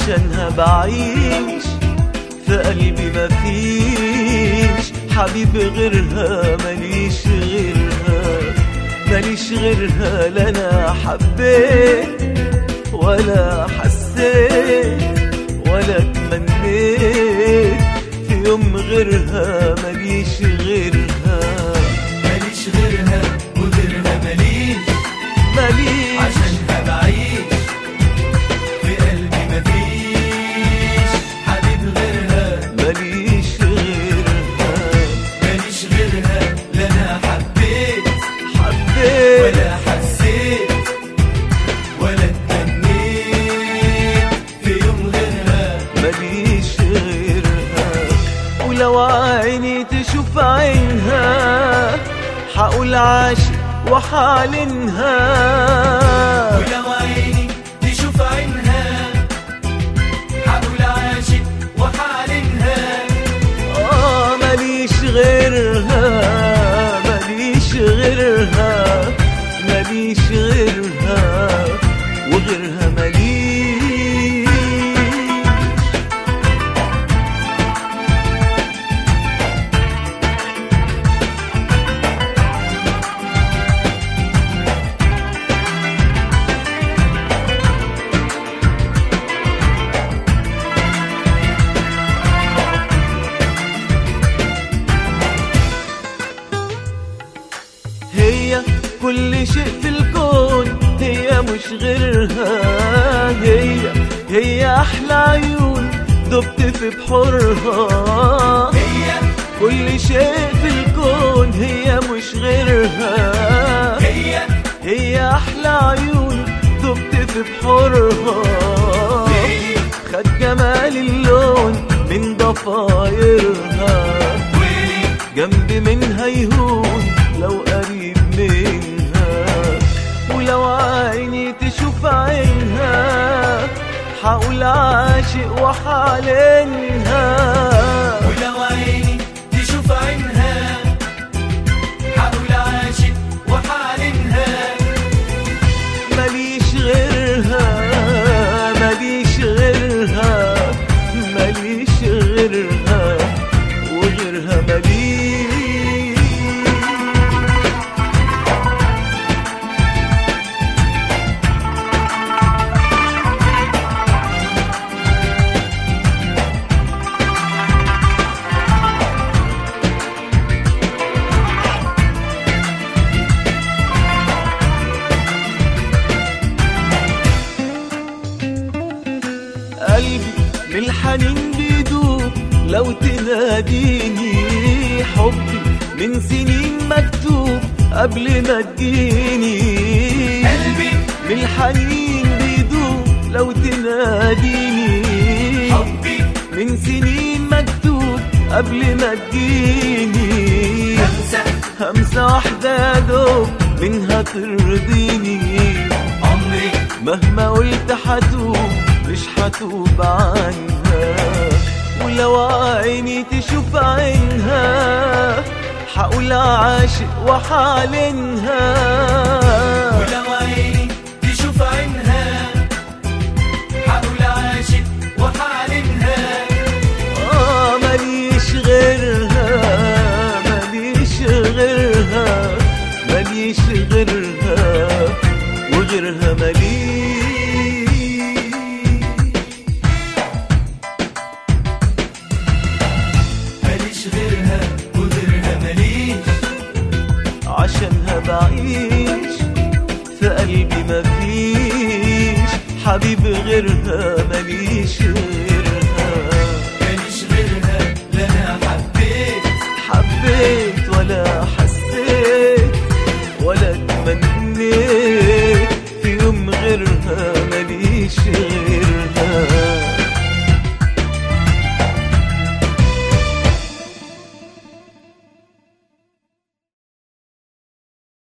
عشانها بعيش، في قلبي مفيش حبيب غيرها، ماليش غيرها، ماليش غيرها. لا انا حبيت ولا حسيت ولا تمنيت في يوم غيرها، ماليش غيرها، ماليش غيرها وغيرها ماليش، ماليش عشانها بعيش، في قلبي مفيش حبيب غيرها، ماليش غيرها، ماليش غيرها. لا انا حبيت حبيت ولا حسيت ولا تمنيت في يوم غيرها، ماليش غيرها. ولو عيني تشوف عينها حقول عاشق وحالنها، ولو عيني تشوف عينها حقول عاشق وحالنها. ماليش غيرها، ماليش غيرها، ماليش غيرها، وغيرها ماليش. هي كل شيء في الكون، هي مش غيرها، هي أحلى عيون دبت في بحورها. هي كل شيء في الكون هي مش غيرها، هي أحلى عيون دبت في بحورها. خد جمال اللون من ضفايرها، جنب منها يهون لو قريب منها. ولو عيني تشوف عينها حقول عاشق وحالنها، ولو عيني تشوف عينها حقول عاشق وحالنها. ماليش غيرها، ماليش غيرها، ماليش غيرها، وغيرها ماليش. قلبي من الحنين بيدوب لو تناديني، حبي من سنين مكتوب قبل ما تجيني. قلبي من الحنين بيدوب لو تناديني، حبي من سنين مكتوب قبل ما تجيني. همسة واحدة دوب منها ترضيني، عمري مهما قلت حتوب مش حتوب عنها. ولو عيني تشوف عينها حقول عاشق وحالنها، ولو عيني تشوف عينها حقول عاشق وحالنها. ماليش غيرها، ماليش غيرها، ماليش غيرها، وغيرها ماليش. ماليش غيرها وغيرها ماليش، عشانها بعيش، في قلبي مفيش حبيب غيرها، ماليش غيرها، ماليش غيرها. لا انا حبيت حبيت ولا حسيت ولا تمنيت في يوم غيرها، ماليش غيرها.